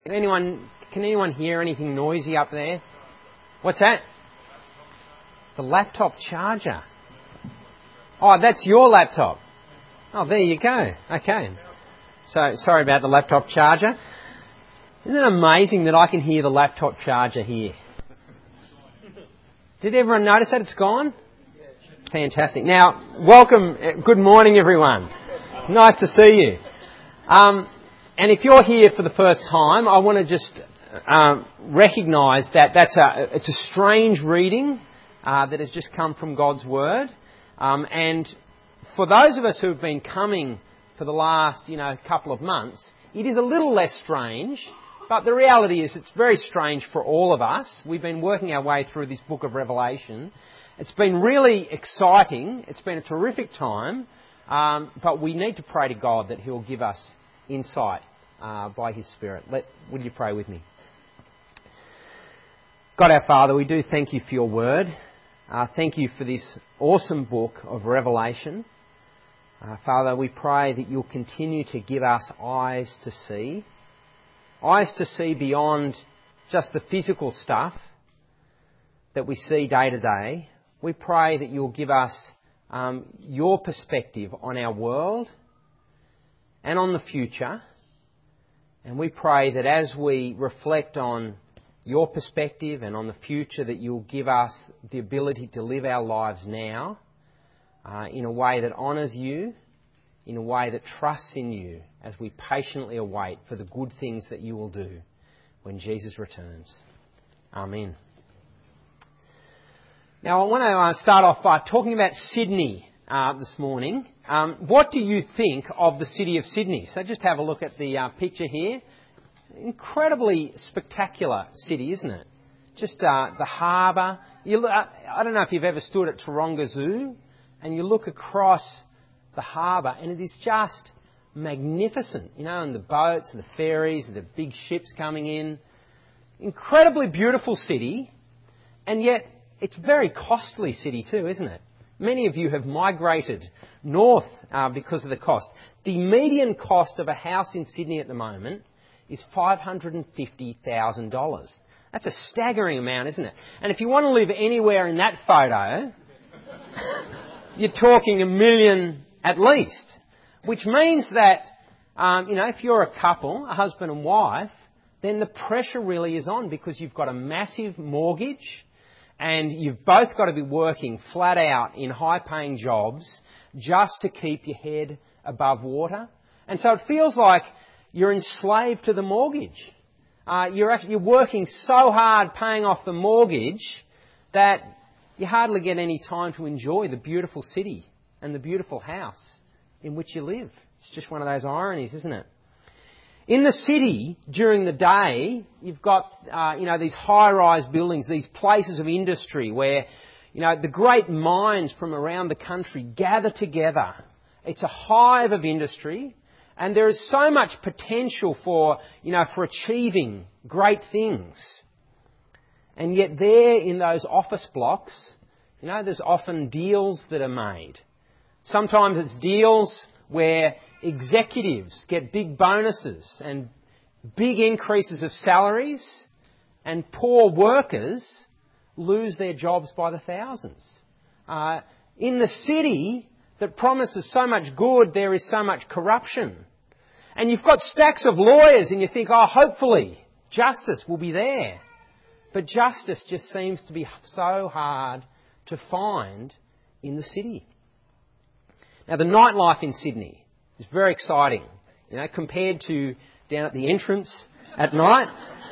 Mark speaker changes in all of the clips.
Speaker 1: Can anyone hear anything noisy up there? What's that? The laptop charger. Oh, that's your laptop. Oh, there you go. Okay. So, sorry about the laptop charger. Isn't it amazing that I can hear the laptop charger here? Did everyone notice that it's gone? Fantastic. Now, welcome. Good morning, everyone. Nice to see you. And if you're here for the first time, I want to just recognise that it's a strange reading that has just come from God's Word. And for those of us who have been coming for the last, couple of months, it is a little less strange. But the reality is it's very strange for all of us. We've been working our way through this book of Revelation. It's been really exciting. It's been a terrific time. But we need to pray to God that He'll give us insight by His Spirit. Would you pray with me? God our Father, we do thank You for Your Word. Thank You for this awesome book of Revelation. Father, we pray that You'll continue to give us eyes to see beyond just the physical stuff that we see day to day. We pray that You'll give us Your perspective on our world and on the future. And we pray that as we reflect on Your perspective and on the future, that You'll give us the ability to live our lives now in a way that honours You, in a way that trusts in You, as we patiently await for the good things that You will do when Jesus returns. Amen. Now, I want to start off by talking about Sydney this morning. What do you think of the city of Sydney? So just have a look at the picture here. Incredibly spectacular city, isn't it? Just the harbour. I don't know if you've ever stood at Taronga Zoo and you look across the harbour and it is just magnificent, and the boats and the ferries and the big ships coming in. Incredibly beautiful city, and yet it's a very costly city too, isn't it? Many of you have migrated north because of the cost. The median cost of a house in Sydney at the moment is $550,000. That's a staggering amount, isn't it? And if you want to live anywhere in that photo, you're talking $1 million at least. Which means that, if you're a couple, a husband and wife, then the pressure really is on because you've got a massive mortgage and you've both got to be working flat out in high-paying jobs just to keep your head above water. And so it feels like you're enslaved to the mortgage. You're working so hard paying off the mortgage that you hardly get any time to enjoy the beautiful city and the beautiful house in which you live. It's just one of those ironies, isn't it? In the city, during the day, you've got, these high-rise buildings, these places of industry where, the great minds from around the country gather together. It's a hive of industry, and there is so much potential for achieving great things. And yet there in those office blocks, there's often deals that are made. Sometimes it's deals where executives get big bonuses and big increases of salaries, and poor workers lose their jobs by the thousands. In the city that promises so much good, there is so much corruption. And you've got stacks of lawyers and you think, hopefully justice will be there. But justice just seems to be so hard to find in the city. Now, the nightlife in Sydney is very exciting, compared to down at the entrance at night.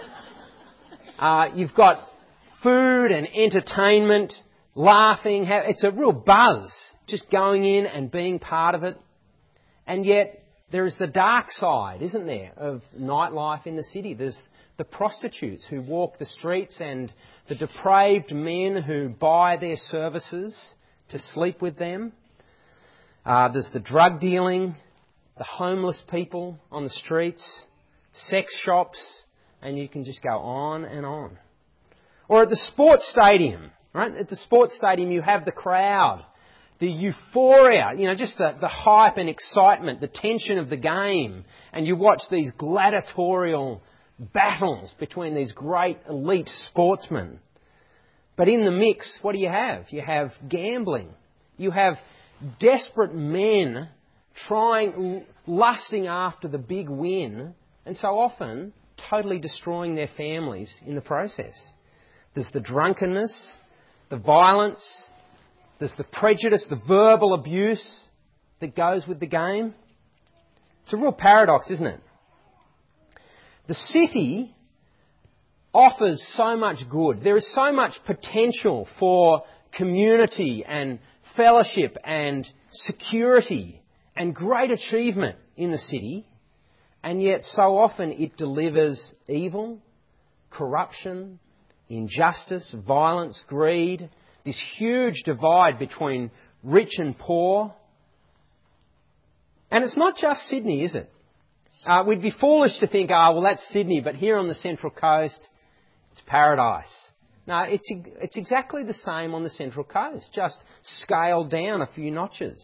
Speaker 1: You've got food and entertainment, laughing. It's a real buzz just going in and being part of it. And yet there is the dark side, isn't there, of nightlife in the city. There's the prostitutes who walk the streets and the depraved men who buy their services to sleep with them. There's the drug dealing, the homeless people on the streets, sex shops, and you can just go on and on. Or at the sports stadium, right? At the sports stadium you have the crowd, the euphoria, just the hype and excitement, the tension of the game, and you watch these gladiatorial battles between these great elite sportsmen. But in the mix, what do you have? You have gambling. You have desperate men lusting after the big win, and so often totally destroying their families in the process. There's the drunkenness, the violence, there's the prejudice, the verbal abuse that goes with the game. It's a real paradox, isn't it? The city offers so much good. There is so much potential for community and fellowship and security and great achievement in the city, and yet so often it delivers evil, corruption, injustice, violence, greed, this huge divide between rich and poor. And it's not just Sydney, is it? We'd be foolish to think, well, that's Sydney, but here on the Central Coast, it's paradise. No, it's exactly the same on the Central Coast, just scaled down a few notches.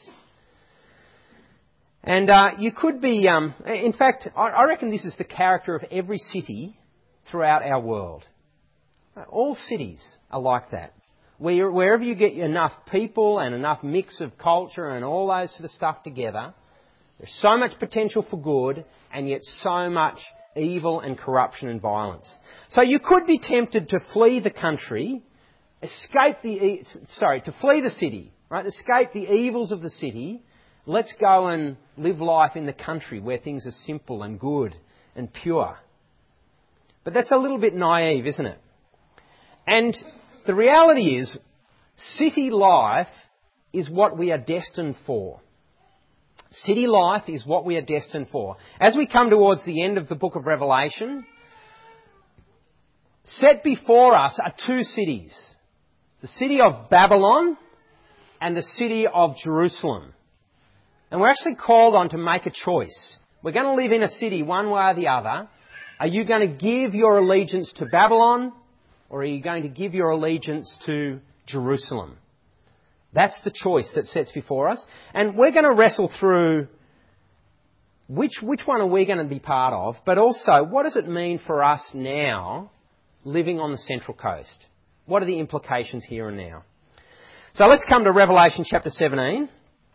Speaker 1: And you could be, in fact, I reckon this is the character of every city throughout our world. All cities are like that. Wherever you get enough people and enough mix of culture and all those sort of stuff together, there's so much potential for good and yet so much evil and corruption and violence. So you could be tempted to flee the country, to flee the city, right? Escape the evils of the city. Let's go and live life in the country where things are simple and good and pure. But that's a little bit naive, isn't it? And the reality is, city life is what we are destined for. City life is what we are destined for. As we come towards the end of the book of Revelation, set before us are two cities. The city of Babylon and the city of Jerusalem. And we're actually called on to make a choice. We're going to live in a city one way or the other. Are you going to give your allegiance to Babylon, or are you going to give your allegiance to Jerusalem? That's the choice that sets before us. And we're going to wrestle through which one are we going to be part of, but also what does it mean for us now living on the Central Coast? What are the implications here and now? So let's come to Revelation chapter 17.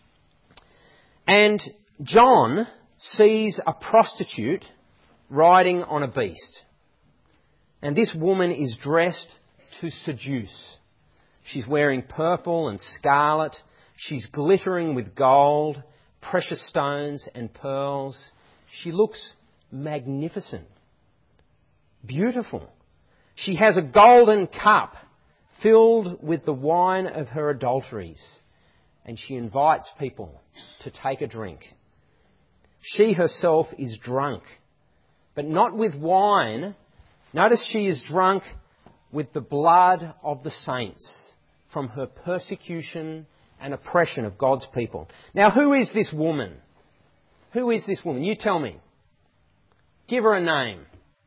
Speaker 1: And John sees a prostitute riding on a beast. And this woman is dressed to seduce. She's wearing purple and scarlet. She's glittering with gold, precious stones and pearls. She looks magnificent, beautiful. She has a golden cup filled with the wine of her adulteries, and she invites people to take a drink. She herself is drunk, but not with wine. Notice she is drunk with the blood of the saints from her persecution and oppression of God's people. Now, who is this woman? Who is this woman? You tell me. Give her a name.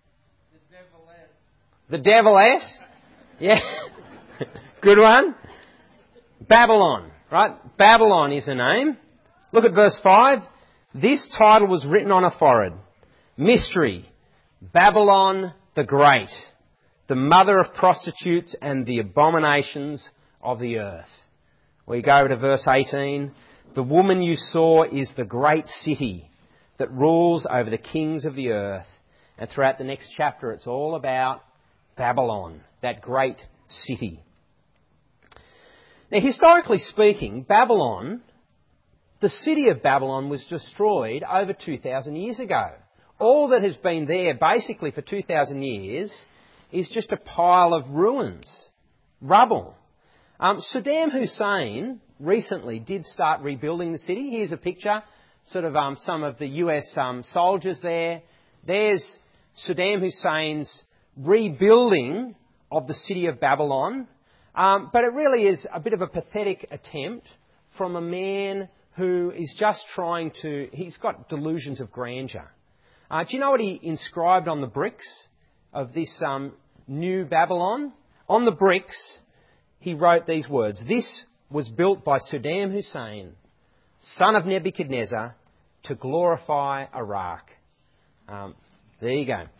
Speaker 1: The Deviless? Yeah. Good one. Babylon, right? Babylon is her name. Look at verse 5. This title was written on her forehead. Mystery. Babylon the Great, the mother of prostitutes and the abominations of the earth. We go to verse 18. The woman you saw is the great city that rules over the kings of the earth. And throughout the next chapter, it's all about Babylon, that great city. Now, historically speaking, Babylon, the city of Babylon, was destroyed over 2,000 years ago. All that has been there basically for 2,000 years is just a pile of ruins, rubble. Saddam Hussein recently did start rebuilding the city. Here's a picture, sort of some of the US soldiers there. There's Saddam Hussein's rebuilding of the city of Babylon. But it really is a bit of a pathetic attempt from a man who is just he's got delusions of grandeur. Do you know what he inscribed on the bricks of this new Babylon? On the bricks, he wrote these words: "This was built by Saddam Hussein, son of Nebuchadnezzar, to glorify Iraq." There you go.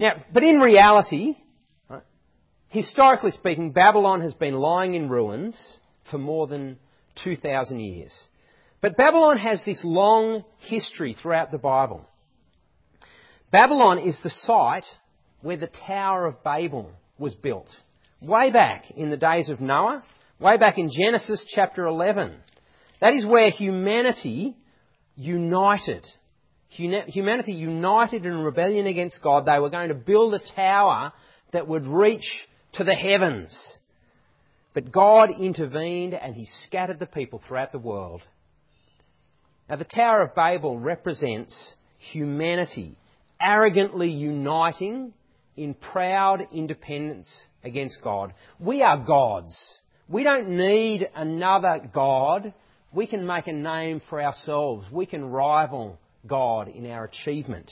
Speaker 1: Now, but in reality, right, historically speaking, Babylon has been lying in ruins for more than 2,000 years. But Babylon has this long history throughout the Bible. Babylon is the site where the Tower of Babel was built. Way back in the days of Noah, way back in Genesis chapter 11. That is where humanity united. Humanity united in rebellion against God. They were going to build a tower that would reach to the heavens. But God intervened and He scattered the people throughout the world. Now, the Tower of Babel represents humanity arrogantly uniting in proud independence against God. We are gods. We don't need another God. We can make a name for ourselves. We can rival God in our achievement.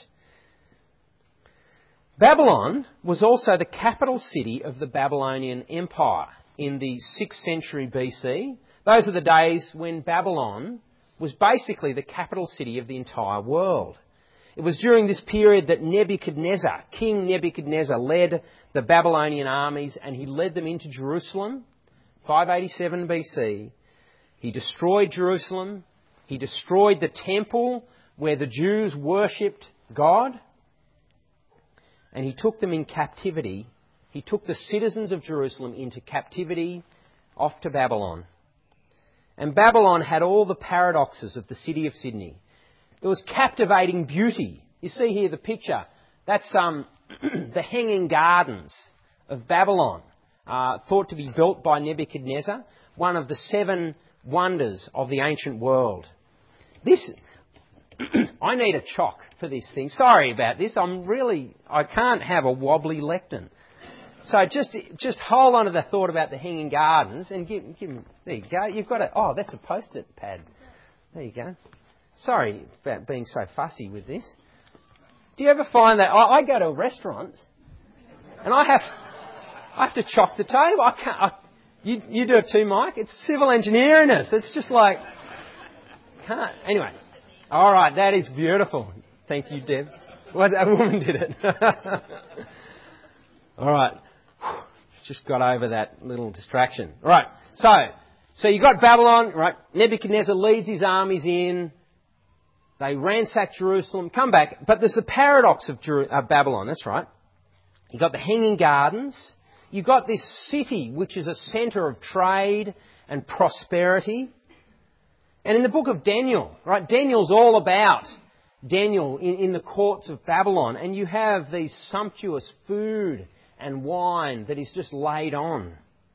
Speaker 1: Babylon was also the capital city of the Babylonian Empire in the 6th century BC. Those are the days when Babylon was basically the capital city of the entire world. It was during this period that Nebuchadnezzar, King Nebuchadnezzar, led the Babylonian armies, and he led them into Jerusalem, 587 BC. He destroyed Jerusalem. He destroyed the temple where the Jews worshipped God. And he took them in captivity. He took the citizens of Jerusalem into captivity off to Babylon. And Babylon had all the paradoxes of the city of Sydney. There was captivating beauty. You see here the picture. That's the Hanging Gardens of Babylon, thought to be built by Nebuchadnezzar, one of the 7 wonders of the ancient world. I need a chalk for this thing. Sorry about this. I can't have a wobbly lectern. So just hold on to the thought about the Hanging Gardens and give me, there you go. You've got that's a post-it pad. There you go. Sorry about being so fussy with this. Do you ever find that I go to a restaurant and I have to chalk the table? I can't. You do it too, Mike. It's civil engineering us. It's just like can't. Anyway, all right. That is beautiful. Thank you, Deb. Well, a woman did it. All right. Just got over that little distraction. All right. So you got Babylon, right? Nebuchadnezzar leads his armies in. They ransack Jerusalem, come back. But there's the paradox of Babylon, that's right. You've got the Hanging Gardens. You've got this city, which is a centre of trade and prosperity. And in the book of Daniel, right, Daniel's all about Daniel in the courts of Babylon. And you have these sumptuous food and wine that is just laid on.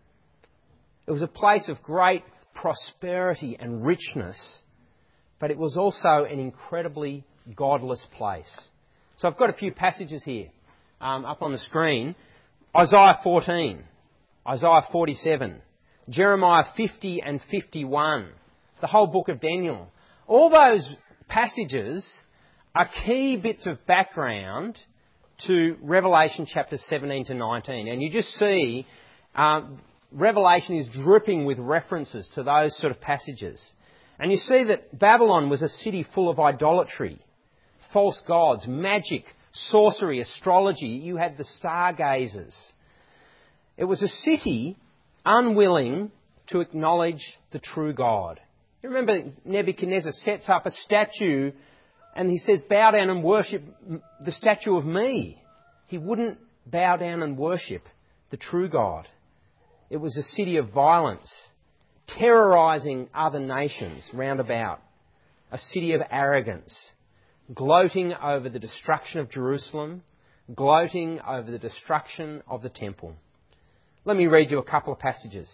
Speaker 1: It was a place of great prosperity and richness. But it was also an incredibly godless place. So I've got a few passages here up on the screen. Isaiah 14, Isaiah 47, Jeremiah 50 and 51, the whole book of Daniel. All those passages are key bits of background to Revelation chapters 17 to 19. And you just see Revelation is dripping with references to those sort of passages. And you see that Babylon was a city full of idolatry, false gods, magic, sorcery, astrology. You had the stargazers. It was a city unwilling to acknowledge the true God. You remember Nebuchadnezzar sets up a statue and he says, bow down and worship the statue of me. He wouldn't bow down and worship the true God. It was a city of violence, terrorising other nations round about, a city of arrogance, gloating over the destruction of Jerusalem, gloating over the destruction of the temple. Let me read you a couple of passages.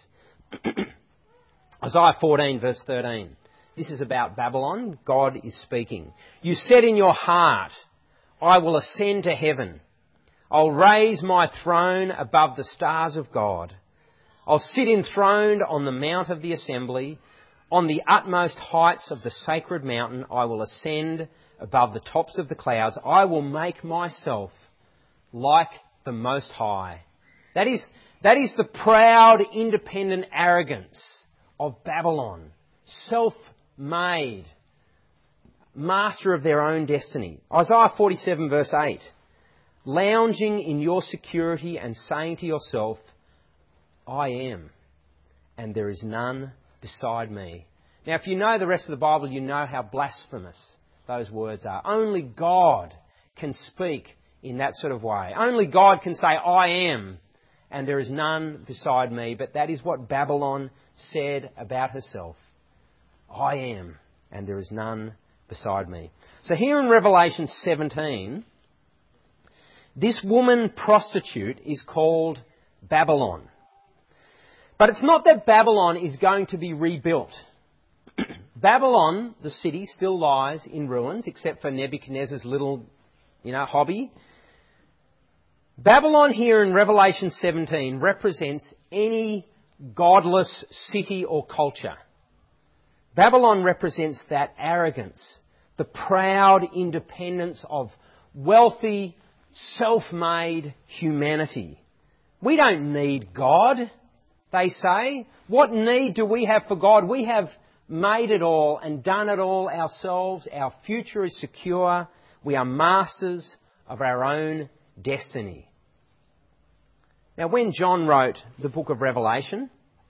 Speaker 1: Isaiah 14 verse 13. This is about Babylon. God is speaking. You said in your heart, I will ascend to heaven. I'll raise my throne above the stars of God. I'll sit enthroned on the mount of the assembly. On the utmost heights of the sacred mountain, I will ascend above the tops of the clouds. I will make myself like the Most High. That is the proud, independent arrogance of Babylon. Self-made. Master of their own destiny. Isaiah 47 verse 8. lounging in your security and saying to yourself, I am, and there is none beside me. Now, if you know the rest of the Bible, you know how blasphemous those words are. Only God can speak in that sort of way. Only God can say, I am, and there is none beside me. But that is what Babylon said about herself. I am, and there is none beside me. So here in Revelation 17, this woman prostitute is called Babylon. But it's not that Babylon is going to be rebuilt. Babylon, the city, still lies in ruins, except for Nebuchadnezzar's little, hobby. Babylon here in Revelation 17 represents any godless city or culture. Babylon represents that arrogance, the proud independence of wealthy, self-made humanity. We don't need God, they say. What need do we have for God? We have made it all and done it all ourselves. Our future is secure. We are masters of our own destiny. Now, when John wrote the book of Revelation,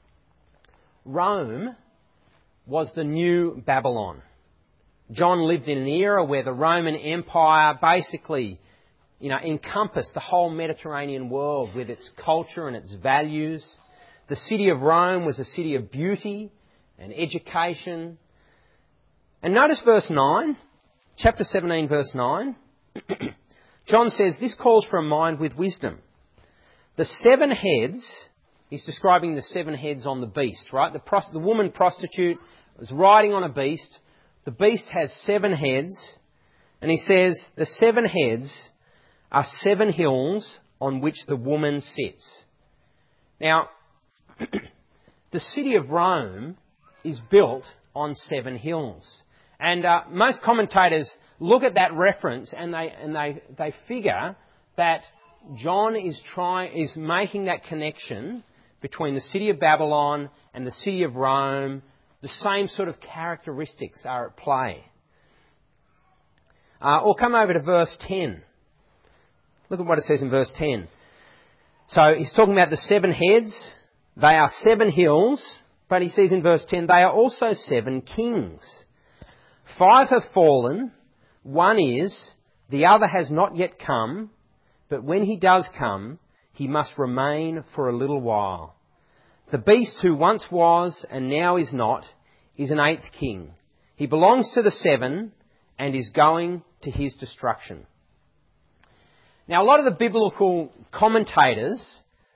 Speaker 1: Rome was the new Babylon. John lived in an era where the Roman Empire basically, encompassed the whole Mediterranean world with its culture and its values. The city of Rome was a city of beauty and education. And notice verse 9, chapter 17, verse 9. John says, this calls for a mind with wisdom. The 7 heads, he's describing the 7 heads on the beast, right? The woman prostitute was riding on a beast. The beast has 7 heads. And he says, the 7 heads are 7 hills on which the woman sits. Now, the city of Rome is built on 7 hills. And most commentators look at that reference and they figure that John is making that connection between the city of Babylon and the city of Rome. The same sort of characteristics are at play. Or come over to verse 10. Look at what it says in verse 10. So he's talking about the 7 heads. They are 7 hills, but he says in verse 10, they are also 7 kings. 5 have fallen, 1 is, the other has not yet come, but when he does come, he must remain for a little while. The beast who once was and now is not is an 8th king. He belongs to the 7 and is going to his destruction. Now, a lot of the biblical commentators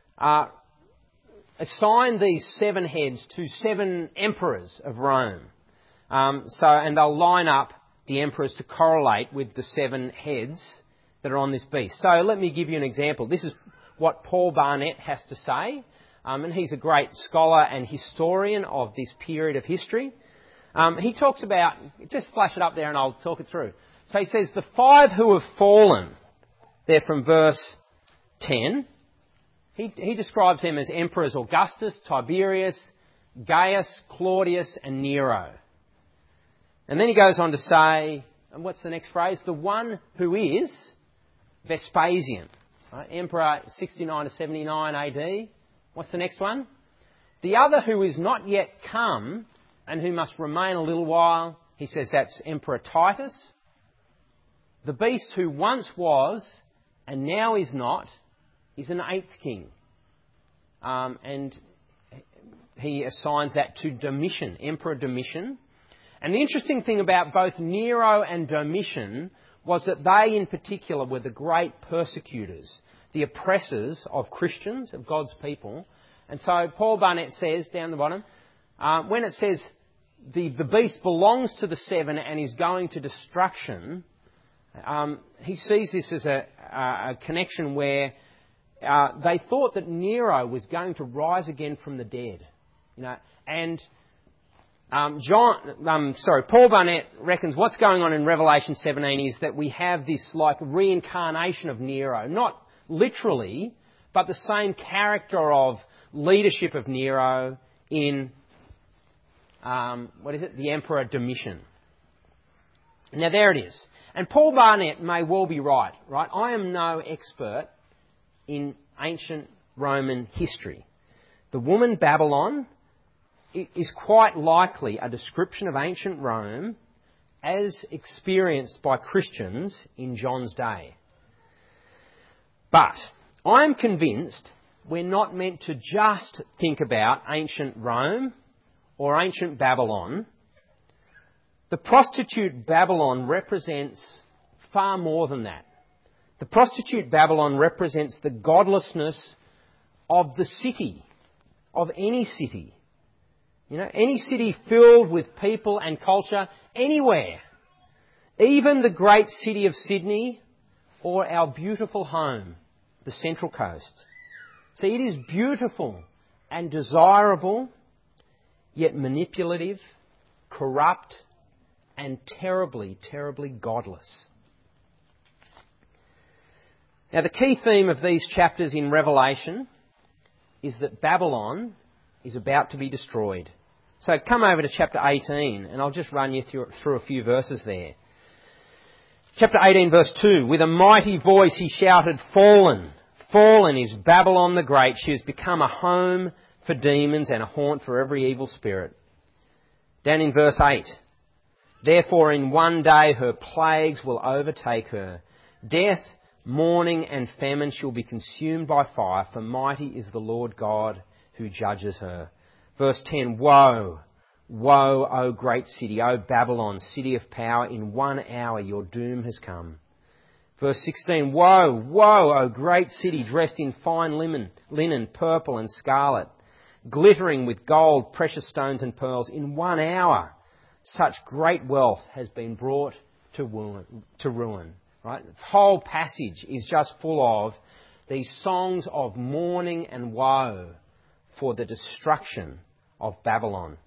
Speaker 1: assign these 7 heads to 7 emperors of Rome. And they'll line up the emperors to correlate with the 7 heads that are on this beast. So let me give you an example. This is what Paul Barnett has to say. And he's a great scholar and historian of this period of history. He talks about, just flash it up there and I'll talk it through. So he says, the 5 who have fallen, they're from verse 10. He describes them as emperors Augustus, Tiberius, Gaius, Claudius and Nero. And then he goes on to say, and what's the next phrase? The one who is Vespasian, right? Emperor 69 to 79 AD. What's the next one? The other who is not yet come and who must remain a little while, he says that's Emperor Titus. The beast who once was and now is not is an 8th king. And he assigns that to Domitian, Emperor Domitian. And the interesting thing about both Nero and Domitian was that they in particular were the great persecutors, the oppressors of Christians, of God's people. And so Paul Barnett says, down the bottom, when it says the beast belongs to the 7 and is going to destruction, he sees this as a connection where they thought that Nero was going to rise again from the dead. And Paul Barnett reckons what's going on in Revelation 17 is that we have this like reincarnation of Nero, not literally, but the same character of leadership of Nero in, the Emperor Domitian. Now there it is. And Paul Barnett may well be right? I am no expert in ancient Roman history. The woman Babylon is quite likely a description of ancient Rome as experienced by Christians in John's day. But I'm convinced we're not meant to just think about ancient Rome or ancient Babylon. The prostitute Babylon represents far more than that. The prostitute Babylon represents the godlessness of the city, of any city. Any city filled with people and culture anywhere. Even the great city of Sydney or our beautiful home, the Central Coast. See, it is beautiful and desirable, yet manipulative, corrupt, and terribly, terribly godless. Now, the key theme of these chapters in Revelation is that Babylon is about to be destroyed. So come over to chapter 18, and I'll just run you through a few verses there. Chapter 18, verse 2, with a mighty voice he shouted, "Fallen, fallen is Babylon the Great. She has become a home for demons and a haunt for every evil spirit." Down in verse 8, "Therefore in one day her plagues will overtake her. Death, mourning and famine shall be consumed by fire, for mighty is the Lord God who judges her." Verse 10, "Woe, woe, O great city, O Babylon, city of power, in 1 hour your doom has come." Verse 16, "Woe, woe, O great city, dressed in fine linen, purple and scarlet, glittering with gold, precious stones and pearls. In 1 hour such great wealth has been brought to ruin." Right? The whole passage is just full of these songs of mourning and woe for the destruction of Babylon.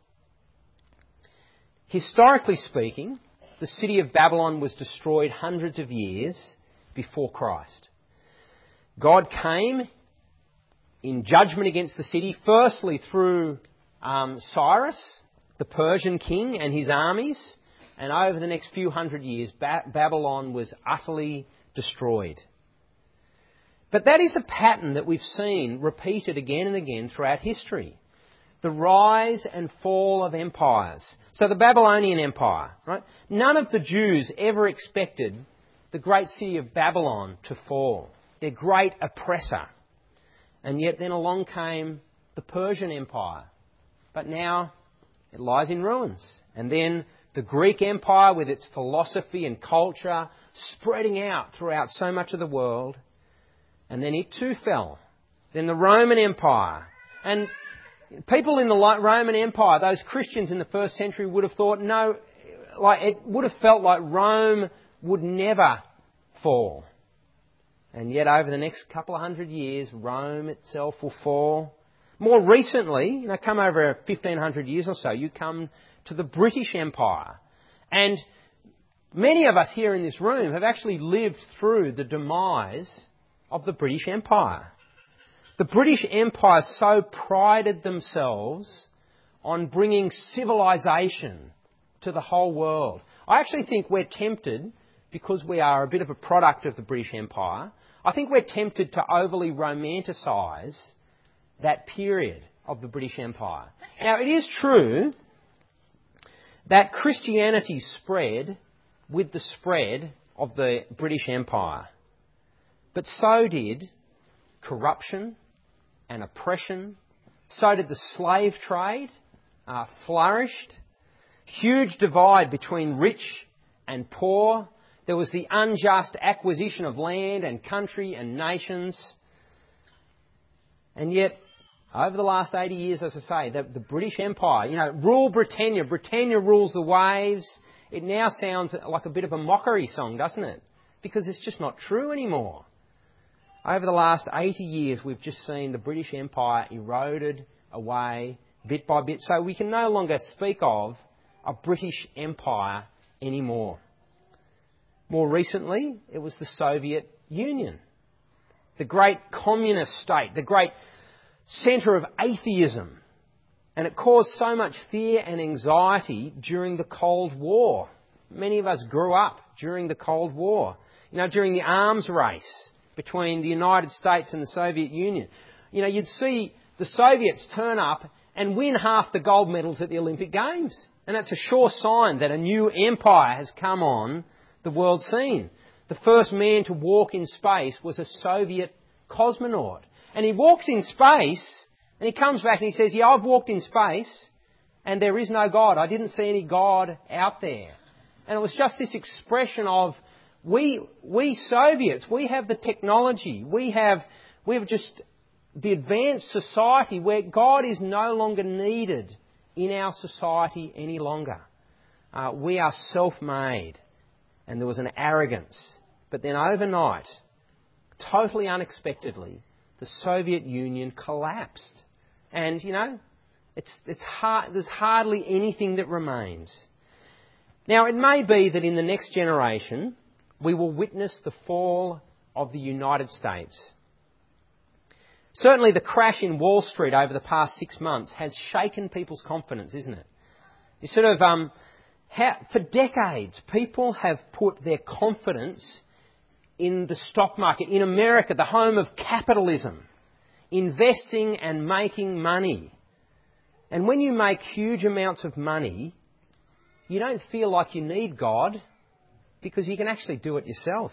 Speaker 1: Historically speaking, the city of Babylon was destroyed hundreds of years before Christ. God came in judgment against the city, firstly through Cyrus, the Persian king, and his armies, and over the next few hundred years, Babylon was utterly destroyed. But that is a pattern that we've seen repeated again and again throughout history. The rise and fall of empires. So the Babylonian Empire, right? None of the Jews ever expected the great city of Babylon to fall, their great oppressor. And yet then along came the Persian Empire. But now it lies in ruins. And then the Greek Empire with its philosophy and culture spreading out throughout so much of the world. And then it too fell. Then the Roman Empire. And people in the Roman Empire, those Christians in the first century would have thought, it would have felt like Rome would never fall. And yet over the next couple of hundred years, Rome itself will fall. More recently, come over 1,500 years or so, you come to the British Empire. And many of us here in this room have actually lived through the demise of the British Empire. The British Empire so prided themselves on bringing civilization to the whole world. I actually think we're tempted, because we are a bit of a product of the British Empire, I think we're tempted to overly romanticise that period of the British Empire. Now, it is true that Christianity spread with the spread of the British Empire. But so did corruption and oppression. So did the slave trade, flourished. Huge divide between rich and poor. There was the unjust acquisition of land and country and nations. And yet, over the last 80 years, as I say, the British Empire, rule Britannia. Britannia rules the waves. It now sounds like a bit of a mockery song, doesn't it? Because it's just not true anymore. Over the last 80 years, we've just seen the British Empire eroded away bit by bit. So we can no longer speak of a British Empire anymore. More recently, it was the Soviet Union, the great communist state, the great centre of atheism. And it caused so much fear and anxiety during the Cold War. Many of us grew up during the Cold War, during the arms race between the United States and the Soviet Union. You'd see the Soviets turn up and win half the gold medals at the Olympic Games. And that's a sure sign that a new empire has come on the world scene. The first man to walk in space was a Soviet cosmonaut. And he walks in space and he comes back and he says, I've walked in space and there is no God. I didn't see any God out there. And it was just this expression of, we Soviets, we have the technology, we have just the advanced society where God is no longer needed in our society any longer. We are self-made. And there was an arrogance. But then overnight, totally unexpectedly, the Soviet Union collapsed. And, it's hard, there's hardly anything that remains. Now, it may be that in the next generation, we will witness the fall of the United States. Certainly the crash in Wall Street over the past 6 months has shaken people's confidence, isn't it? For decades, people have put their confidence in the stock market, in America, the home of capitalism, investing and making money. And when you make huge amounts of money, you don't feel like you need God because you can actually do it yourself.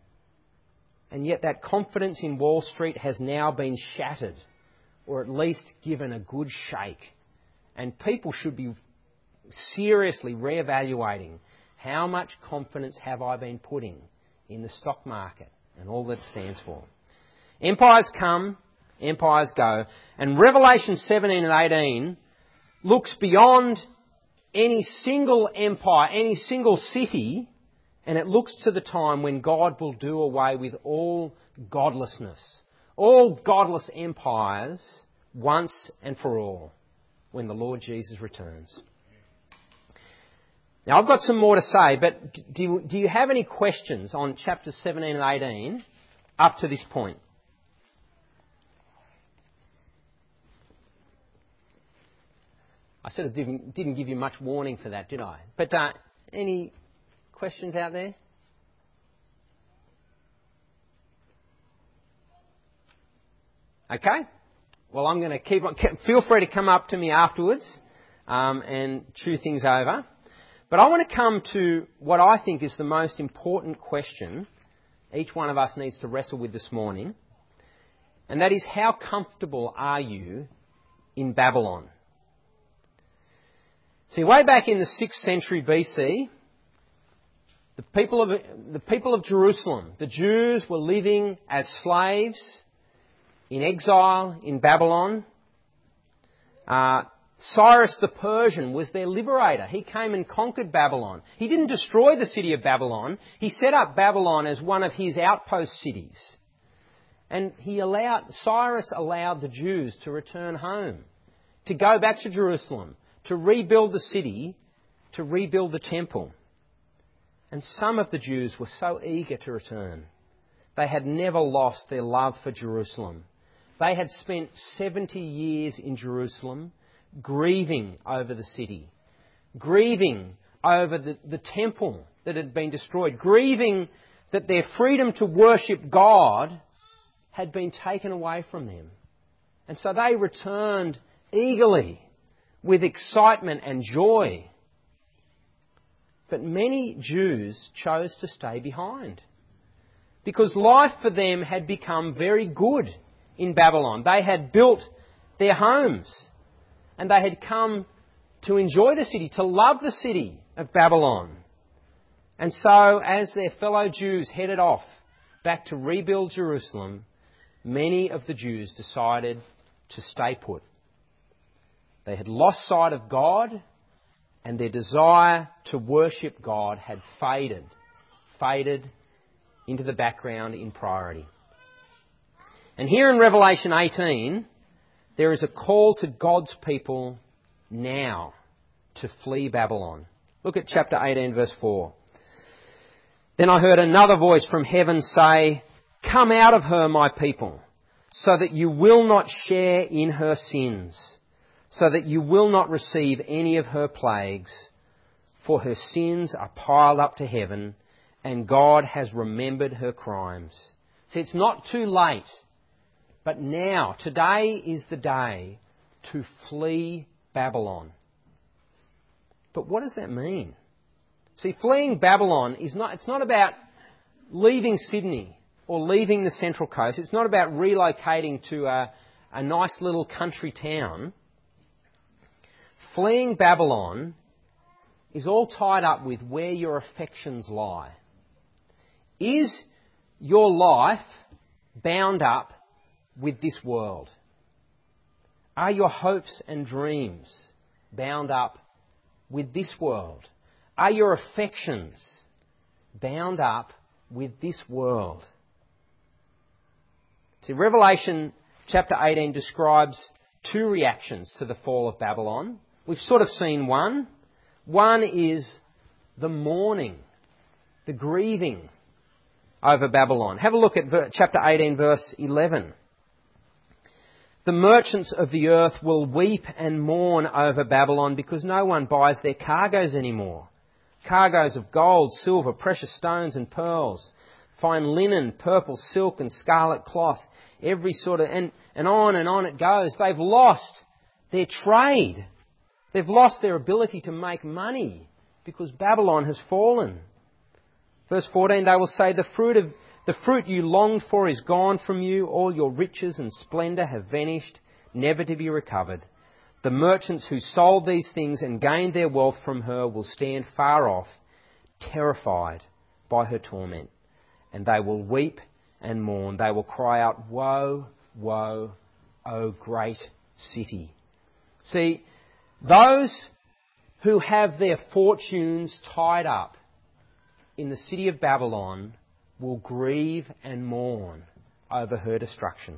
Speaker 1: And yet that confidence in Wall Street has now been shattered, or at least given a good shake. And people should be seriously reevaluating, how much confidence have I been putting in the stock market and all that it stands for. Empires come, empires go. And Revelation 17 and 18 looks beyond any single empire, any single city, and it looks to the time when God will do away with all godlessness, all godless empires, once and for all, when the Lord Jesus returns. Now, I've got some more to say, but do you have any questions on chapters 17 and 18 up to this point? I sort of didn't give you much warning for that, did I? But any questions out there? Okay. Well, I'm going to keep on. Feel free to come up to me afterwards and chew things over. But I want to come to what I think is the most important question each one of us needs to wrestle with this morning. And that is, how comfortable are you in Babylon? See, way back in the 6th century BC, the people of Jerusalem, the Jews, were living as slaves in exile in Babylon. Cyrus the Persian was their liberator. He came and conquered Babylon. He didn't destroy the city of Babylon. He set up Babylon as one of his outpost cities. And Cyrus allowed the Jews to return home, to go back to Jerusalem, to rebuild the city, to rebuild the temple. And some of the Jews were so eager to return. They had never lost their love for Jerusalem. They had spent 70 years in Jerusalem grieving over the city, grieving over the temple that had been destroyed, grieving that their freedom to worship God had been taken away from them. And so they returned eagerly, with excitement and joy. But many Jews chose to stay behind because life for them had become very good in Babylon. They had built their homes and they had come to enjoy the city, to love the city of Babylon. And so as their fellow Jews headed off back to rebuild Jerusalem, many of the Jews decided to stay put. They had lost sight of God, and their desire to worship God had faded into the background in priority. And here in Revelation 18, there is a call to God's people now to flee Babylon. Look at chapter 18, verse 4. Then I heard another voice from heaven say, "Come out of her, my people, so that you will not share in her sins, so that you will not receive any of her plagues. for her sins are piled up to heaven, and God has remembered her crimes. See, it's not too late, but now, today is the day to flee Babylon. But what does that mean? See, fleeing Babylon it's not about leaving Sydney or leaving the Central Coast. It's not about relocating to a nice little country town. Fleeing Babylon is all tied up with where your affections lie. Is your life bound up with this world? Are your hopes and dreams bound up with this world? Are your affections bound up with this world? See, Revelation chapter 18 describes two reactions to the fall of Babylon. We've sort of seen one. One is the mourning, the grieving over Babylon. Have a look at chapter 18, verse 11. The merchants of the earth will weep and mourn over Babylon because no one buys their cargoes anymore. Cargoes of gold, silver, precious stones and pearls, fine linen, purple silk and scarlet cloth, every sort of, and on it goes. They've lost their trade. They've lost their ability to make money because Babylon has fallen. Verse 14, they will say, the fruit you longed for is gone from you. All your riches and splendour have vanished, never to be recovered. The merchants who sold these things and gained their wealth from her will stand far off, terrified by her torment. And they will weep and mourn. They will cry out, woe, woe, O great city. See, those who have their fortunes tied up in the city of Babylon will grieve and mourn over her destruction.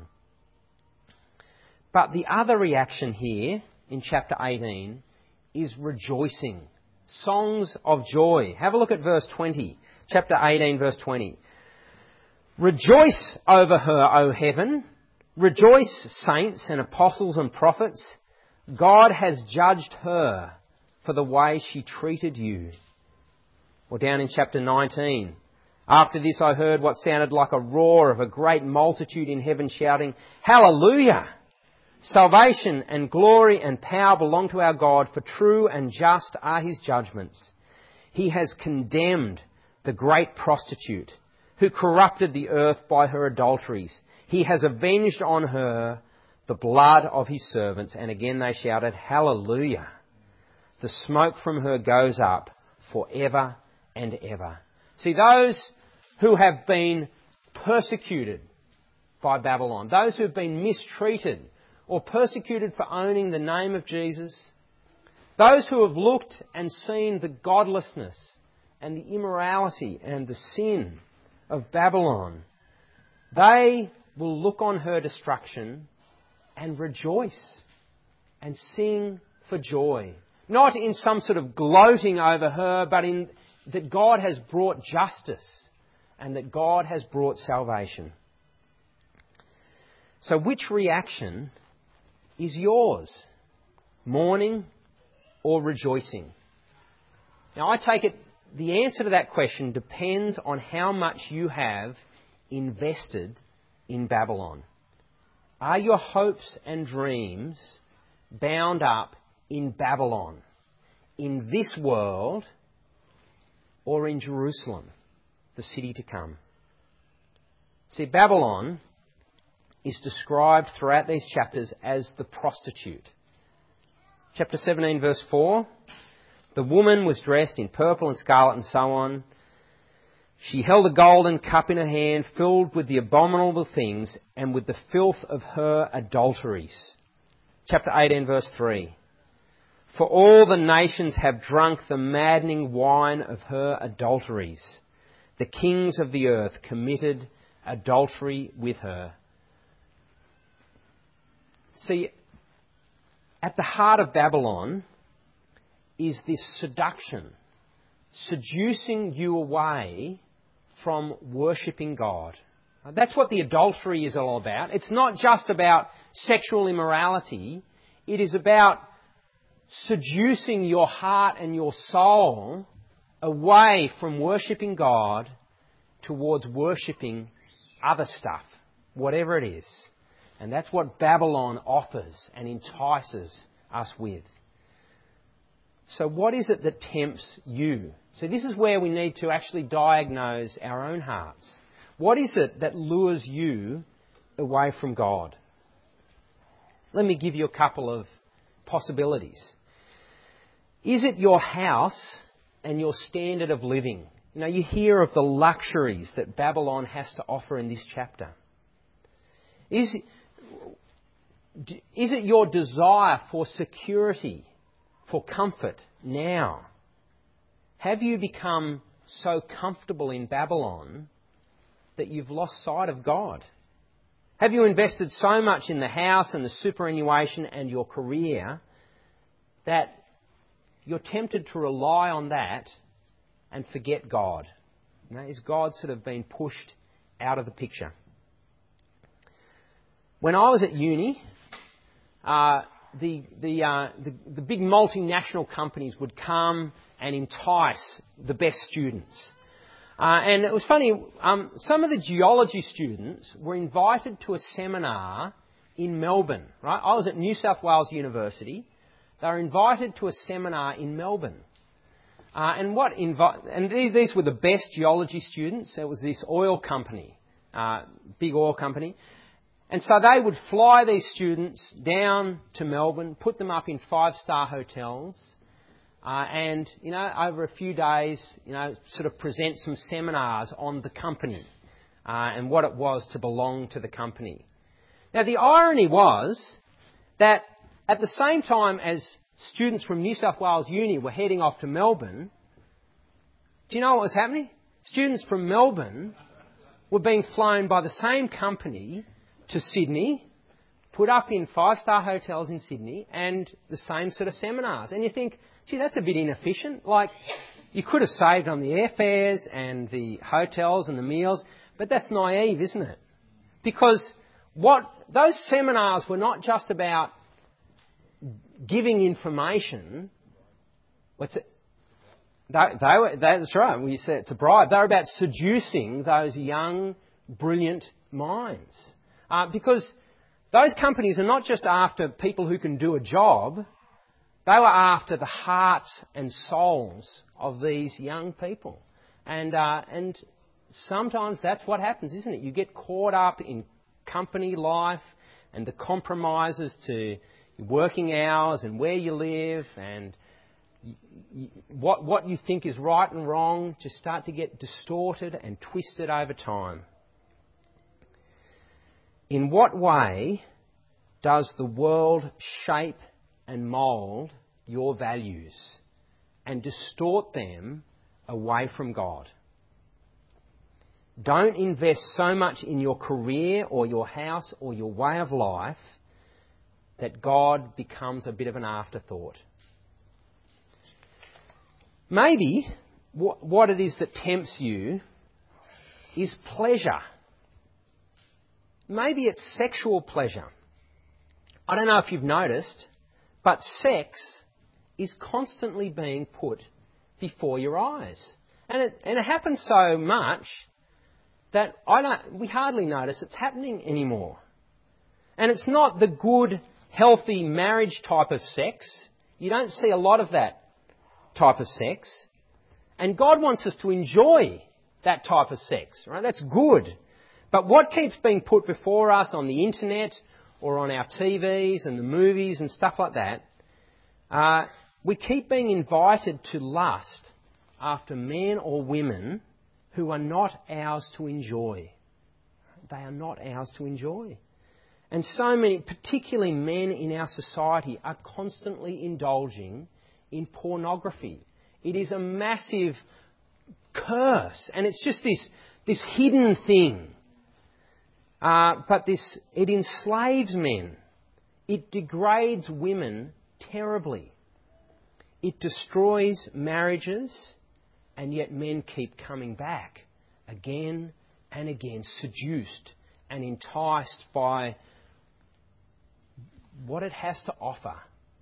Speaker 1: But the other reaction here in chapter 18 is rejoicing. Songs of joy. Have a look at verse 20. Chapter 18, verse 20. Rejoice over her, O heaven. Rejoice, saints and apostles and prophets. God has judged her for the way she treated you. Or down in chapter 19. After this I heard what sounded like a roar of a great multitude in heaven shouting, Hallelujah! Salvation and glory and power belong to our God, for true and just are his judgments. He has condemned the great prostitute who corrupted the earth by her adulteries. He has avenged on her the blood of his servants. And again they shouted, Hallelujah! The smoke from her goes up forever and ever. See, those who have been persecuted by Babylon, those who have been mistreated or persecuted for owning the name of Jesus, those who have looked and seen the godlessness and the immorality and the sin of Babylon, they will look on her destruction and rejoice and sing for joy. Not in some sort of gloating over her, but in that God has brought justice and that God has brought salvation. So which reaction is yours? Mourning or rejoicing? Now I take it the answer to that question depends on how much you have invested in Babylon. Are your hopes and dreams bound up in Babylon, in this world, or in Jerusalem, the city to come? See, Babylon is described throughout these chapters as the prostitute. Chapter 17, verse 4, the woman was dressed in purple and scarlet and so on. She held a golden cup in her hand filled with the abominable things and with the filth of her adulteries. Chapter 18, verse 3. For all the nations have drunk the maddening wine of her adulteries. The kings of the earth committed adultery with her. See, at the heart of Babylon is this seduction, seducing you away from worshipping God. That's what the adultery is all about. It's not just about sexual immorality. It is about seducing your heart and your soul away from worshipping God towards worshipping other stuff, whatever it is. And that's what Babylon offers and entices us with. So what is it that tempts you? So this is where we need to actually diagnose our own hearts. What is it that lures you away from God? Let me give you a couple of possibilities. Is it your house and your standard of living? You know, you hear of the luxuries that Babylon has to offer in this chapter. Is it your desire for security, for comfort now? Have you become so comfortable in Babylon that you've lost sight of God? Have you invested so much in the house and the superannuation and your career that you're tempted to rely on that and forget God? You know, is God sort of been pushed out of the picture? When I was at uni, the big multinational companies would come and entice the best students. And it was funny, some of the geology students were invited to a seminar in Melbourne. Right? I was at New South Wales University. They were invited to a seminar in Melbourne. These were the best geology students. It was this oil company, big oil company. And so they would fly these students down to Melbourne, put them up in 5-star hotels, and, you know, over a few days, you know, sort of present some seminars on the company and what it was to belong to the company. Now, the irony was that at the same time as students from New South Wales Uni were heading off to Melbourne, do you know what was happening? Students from Melbourne were being flown by the same company to Sydney, put up in 5-star hotels in Sydney, and the same sort of seminars. And you think, gee, that's a bit inefficient. Like, you could have saved on the airfares and the hotels and the meals, but that's naive, isn't it? Because those seminars were not just about giving information. That's right. When you say it's a bribe, they were about seducing those young, brilliant minds. Because those companies are not just after people who can do a job. They were after the hearts and souls of these young people. And sometimes that's what happens, isn't it? You get caught up in company life and the compromises to working hours and where you live and what you think is right and wrong just start to get distorted and twisted over time. In what way does the world shape and mould your values and distort them away from God? Don't invest so much in your career or your house or your way of life that God becomes a bit of an afterthought. Maybe what it is that tempts you is pleasure. Maybe it's sexual pleasure. I don't know if you've noticed, but sex is constantly being put before your eyes. And it happens so much that we hardly notice it's happening anymore. And it's not the good, healthy marriage type of sex. You don't see a lot of that type of sex. And God wants us to enjoy that type of sex, right? That's good. But what keeps being put before us on the internet or on our TVs and the movies and stuff like that, we keep being invited to lust after men or women who are not ours to enjoy. They are not ours to enjoy. And so many, particularly men in our society, are constantly indulging in pornography. It is a massive curse, and it's just this hidden thing. But it enslaves men. It degrades women terribly. It destroys marriages, and yet men keep coming back again and again, seduced and enticed by what it has to offer.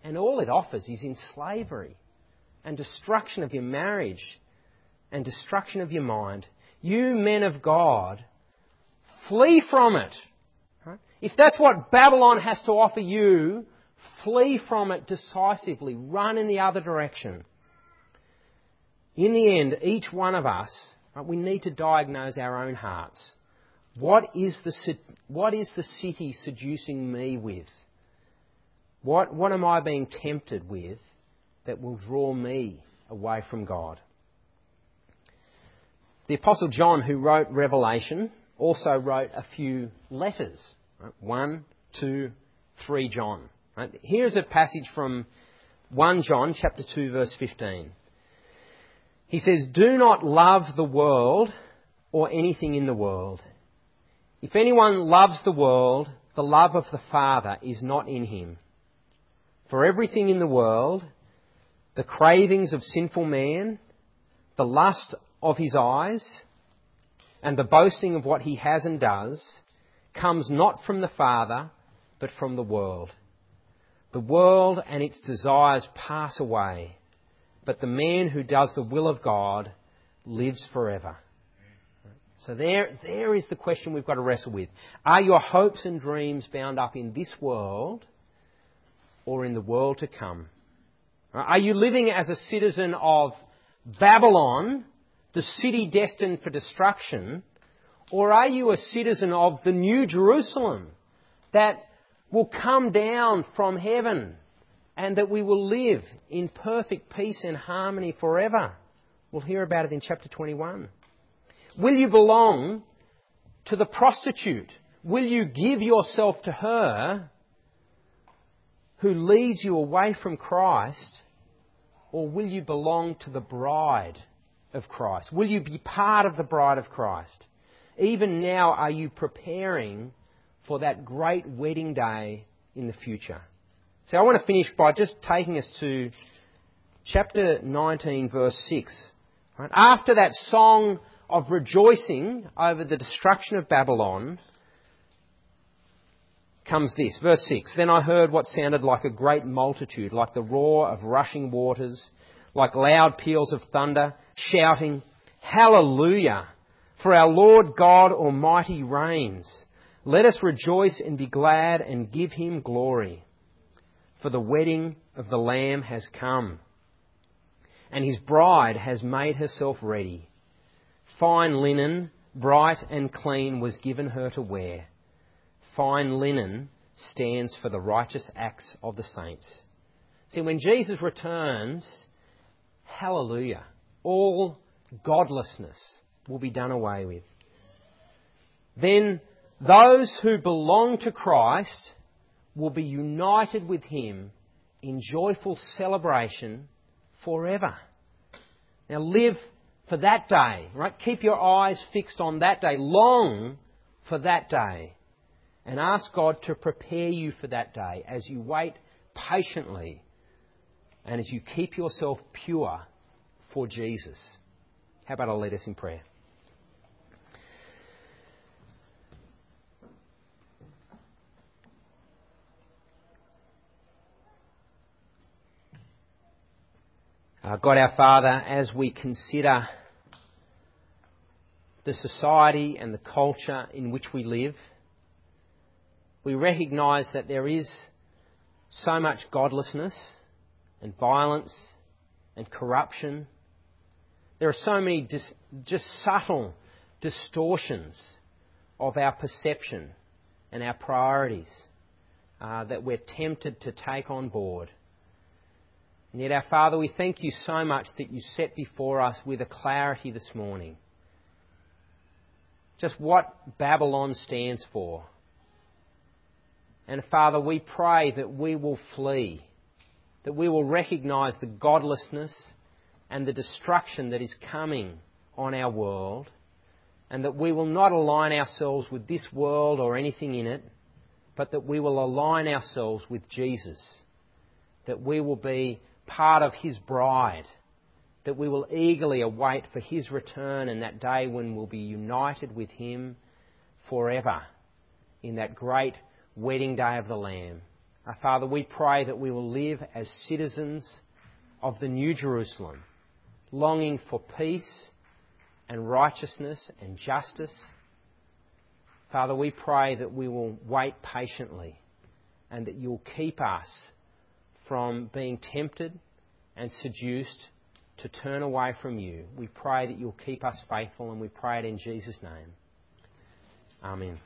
Speaker 1: And all it offers is in slavery and destruction of your marriage and destruction of your mind. You men of God, flee from it. Right? If that's what Babylon has to offer you, flee from it decisively. Run in the other direction. In the end, each one of us, right, we need to diagnose our own hearts. What is the city seducing me with? What am I being tempted with that will draw me away from God? The Apostle John, who wrote Revelation, also wrote a few letters. Right? 1, 2, 3 John. Right? Here's a passage from 1 John chapter 2 verse 15. He says, "Do not love the world or anything in the world. If anyone loves the world, the love of the Father is not in him. For everything in the world, the cravings of sinful man, the lust of his eyes, and the boasting of what he has and does, comes not from the Father, but from the world. The world and its desires pass away, but the man who does the will of God lives forever." So there is the question we've got to wrestle with. Are your hopes and dreams bound up in this world or in the world to come? Are you living as a citizen of Babylon, the city destined for destruction, or are you a citizen of the New Jerusalem that will come down from heaven and that we will live in perfect peace and harmony forever? We'll hear about it in chapter 21. Will you belong to the prostitute? Will you give yourself to her who leads you away from Christ? Or will you belong to the bride of Christ? Will you be part of the bride of Christ? Even now, are you preparing for that great wedding day in the future? So I want to finish by just taking us to chapter 19, verse 6. Right? After that song of rejoicing over the destruction of Babylon comes this, verse 6. "Then I heard what sounded like a great multitude, like the roar of rushing waters, like loud peals of thunder, shouting, 'Hallelujah! For our Lord God Almighty reigns. Let us rejoice and be glad and give him glory. For the wedding of the Lamb has come, and his bride has made herself ready. Fine linen, bright and clean, was given her to wear. Fine linen stands for the righteous acts of the saints." See, when Jesus returns, hallelujah, all godlessness will be done away with. Then those who belong to Christ will be united with him in joyful celebration forever. Now live for that day, right? Keep your eyes fixed on that day. Long for that day. And ask God to prepare you for that day as you wait patiently and as you keep yourself pure for Jesus. How about I lead us in prayer? God our Father, as we consider the society and the culture in which we live, we recognise that there is so much godlessness and violence and corruption. There are so many just subtle distortions of our perception and our priorities that we're tempted to take on board. And yet, our Father, we thank you so much that you set before us with a clarity this morning just what Babylon stands for. And Father, we pray that we will flee, that we will recognise the godlessness and the destruction that is coming on our world, and that we will not align ourselves with this world or anything in it, but that we will align ourselves with Jesus, that we will be part of his bride, that we will eagerly await for his return and that day when we'll be united with him forever in that great wedding day of the Lamb. Father, we pray that we will live as citizens of the New Jerusalem, longing for peace and righteousness and justice. Father, we pray that we will wait patiently and that you'll keep us from being tempted and seduced to turn away from you. We pray that you'll keep us faithful, and we pray it in Jesus' name. Amen.